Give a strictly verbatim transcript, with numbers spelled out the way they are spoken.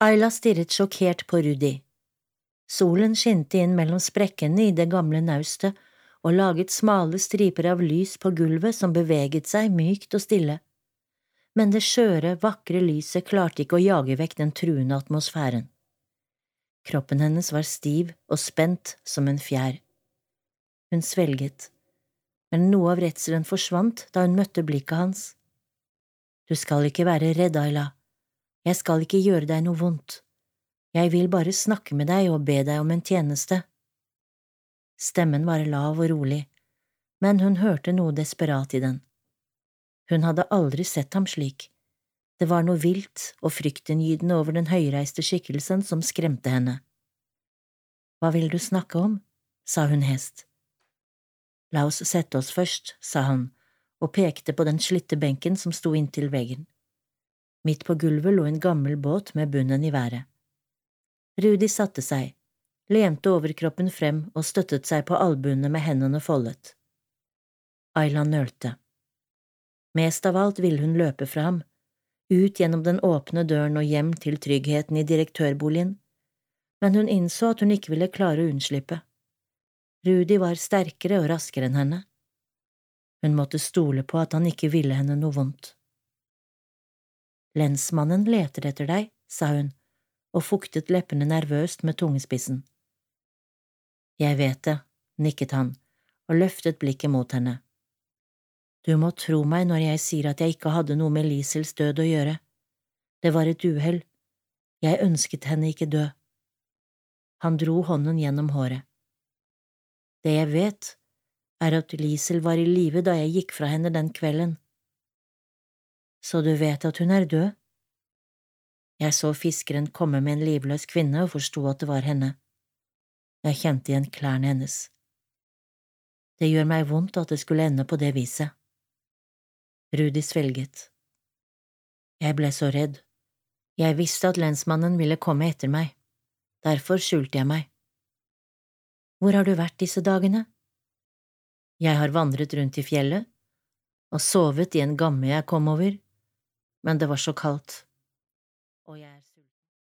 Ayla stirret sjokkert på Rudi. Solen skinte inn mellom sprekkene i det gamle naustet og laget smale striper av lys på gulvet som beveget seg mykt og stille. Men det skjøre, vakre lyset klarte ikke å jage vekk den truende atmosfæren. Kroppen hennes var stiv og spent som en fjær. Hun svelget, men noe av redselen forsvant da hun møtte blikket hans. Du skal ikke være redd, Ayla. Jeg skal ikke gjøre deg noe vondt. Jeg vil bare snakke med deg og be deg om en tjeneste. Stemmen var lav og rolig, men hun hørte noe desperat i den. Hun hadde aldri sett ham slik. Det var noe vilt og fryktinngytende over den høyreiste skikkelsen som skremte henne. Hva vil du snakke om? Sa hun hest. La oss sette oss først, sa han, og pekte på den slitte benken som sto inntil veggen. Midt på gulvet lå en gammel båt med bunnen i været. Rudi satte seg, lente overkroppen frem og støttet seg på albuene med hendene foldet. Ayla nølte. Mest av alt ville hun løpe fra ham, ut gjennom den åpne døren og hjem til tryggheten i direktørboligen, men hun innså at hun ikke ville klare å unnslippe. Rudi var sterkere og raskere enn henne. Hun måtte stole på at han ikke ville henne noe vondt. Lensmannen leter etter deg, sa hun, og fuktet leppene nervøst med tungespissen. Jeg vet det, nikket han, og løftet blikket mot henne. Du må tro meg når jeg sier at jeg ikke hadde noe med Lisels død å gjøre. Det var et uhell. Jeg ønsket henne ikke dø. Han dro hånden gjennom håret. Det jeg vet, er at Lisel var i live da jeg gikk fra henne den kvelden. Så du vet at hun er død? Jeg så fiskeren komme med en livløs kvinne og forsto at det var henne. Jeg kjente igjen klærne hennes. Det gjør meg vondt at det skulle ende på det viset. Rudi svelget. Jeg ble så redd. Jeg visste at lensmannen ville komme etter meg. Derfor skjulte jeg meg. Hvor har du vært disse dagene? Jeg har vandret rundt i fjellet og sovet i en gamme jeg kom over, men det var så kaldt.